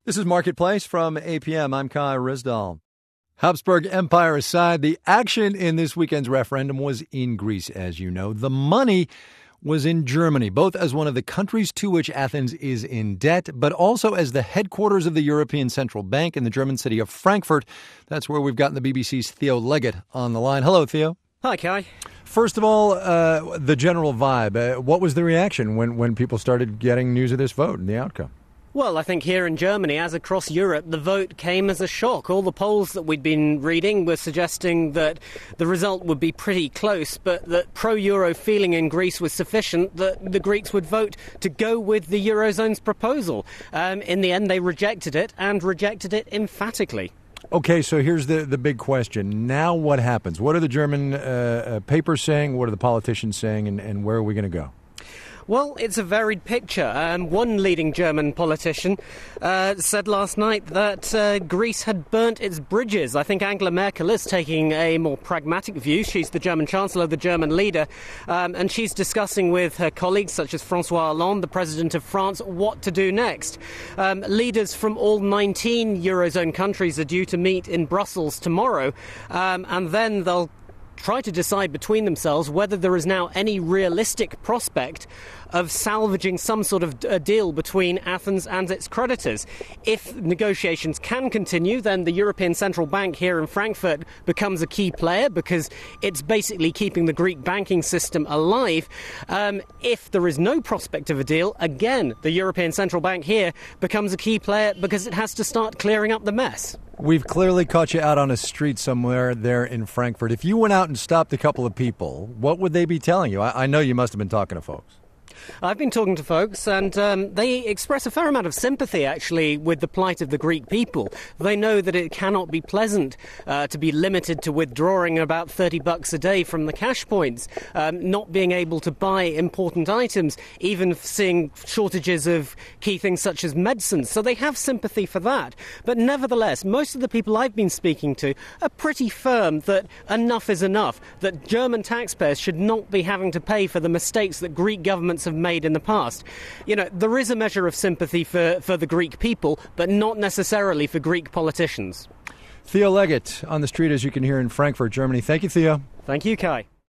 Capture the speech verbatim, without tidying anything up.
This is Marketplace from A P M. I'm Kai Rizdal. Habsburg Empire aside, the action in this weekend's referendum was in Greece, as you know. The money was in Germany, both as one of the countries to which Athens is in debt, but also as the headquarters of the European Central Bank in the German city of Frankfurt. That's where we've gotten the B B C's Theo Leggett on the line. Hello, Theo. Hi, Kai. First of all, uh, the general vibe. Uh, what was the reaction when, when people started getting news of this vote and the outcome? Well, I think here in Germany, as across Europe, the vote came as a shock. All the polls that we'd been reading were suggesting that the result would be pretty close, but that pro-Euro feeling in Greece was sufficient that the Greeks would vote to go with the Eurozone's proposal. Um, in the end, they rejected it, and rejected it emphatically. Okay, so here's the, the big question. Now what happens? What are the German uh, uh, papers saying? What are the politicians saying? And, and where are we going to go? Well, it's a varied picture. Um, one leading German politician uh, said last night that uh, Greece had burnt its bridges. I think Angela Merkel is taking a more pragmatic view. She's the German Chancellor, the German leader, um, and she's discussing with her colleagues, such as François Hollande, the President of France, what to do next. Um, leaders from all nineteen Eurozone countries are due to meet in Brussels tomorrow, um, and then they'll try to decide between themselves whether there is now any realistic prospect of salvaging some sort of a deal between Athens and its creditors. If negotiations can continue, then the European Central Bank here in Frankfurt becomes a key player because it's basically keeping the Greek banking system alive. Um, if there is no prospect of a deal, again, the European Central Bank here becomes a key player because it has to start clearing up the mess. We've clearly caught you out on a street somewhere there in Frankfurt. If you went out and stopped a couple of people, what would they be telling you? I, I know you must have been talking to folks. I've been talking to folks, and um, they express a fair amount of sympathy, actually, with the plight of the Greek people. They know that it cannot be pleasant uh, to be limited to withdrawing about thirty bucks a day from the cash points, um, not being able to buy important items, even seeing shortages of key things such as medicines. So they have sympathy for that. But nevertheless, most of the people I've been speaking to are pretty firm that enough is enough, that German taxpayers should not be having to pay for the mistakes that Greek governments have made in the past. You know, there is a measure of sympathy for, for the Greek people, but not necessarily for Greek politicians. Theo Leggett on the street, as you can hear in Frankfurt, Germany. Thank you, Theo. Thank you, Kai.